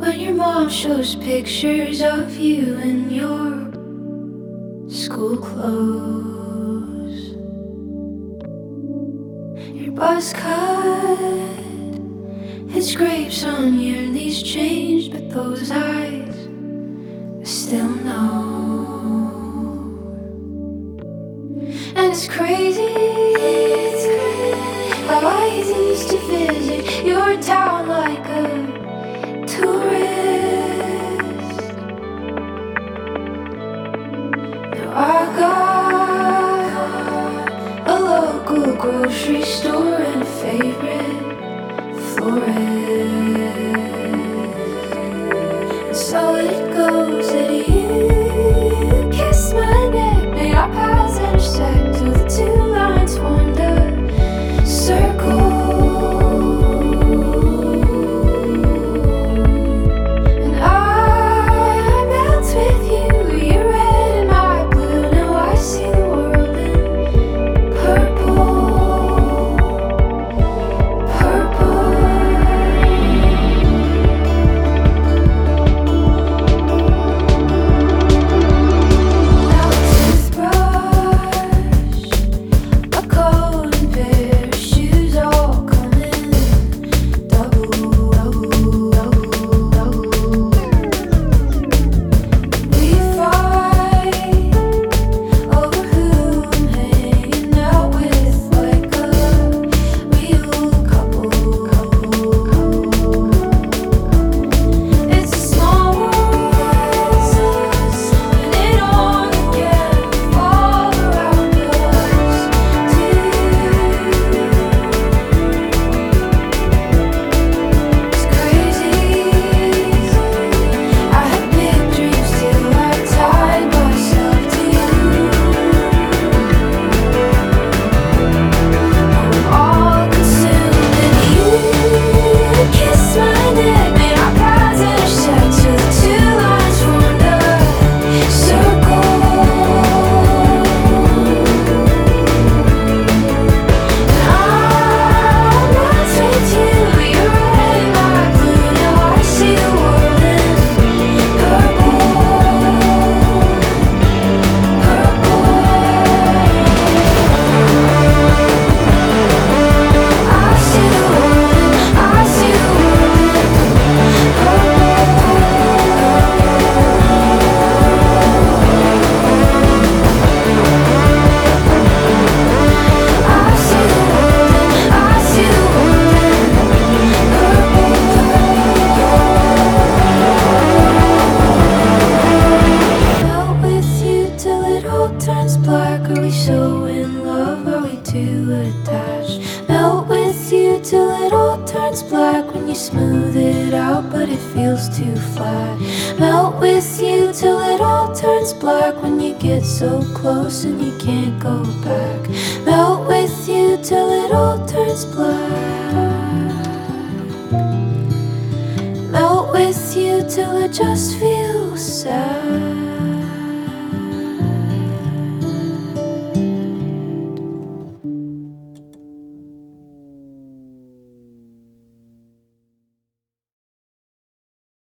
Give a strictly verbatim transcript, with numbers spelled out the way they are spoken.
When your mom shows pictures of you in your school clothes, your buzz cut, his scrapes on your knees changed, but those eyes still know. And it's crazy, it's crazy how I used to visit your town like a tourist. Now I got a local grocery store and a favorite florist. And so it goes that you kiss my neck, made our paths intersect till the two lines formed a circle. Melt with you till it all turns black. When you smooth it out but it feels too flat. Melt with you till it all turns black. When you get so close and you can't go back. Melt with you till it all turns black. Melt with you till it just feels sad.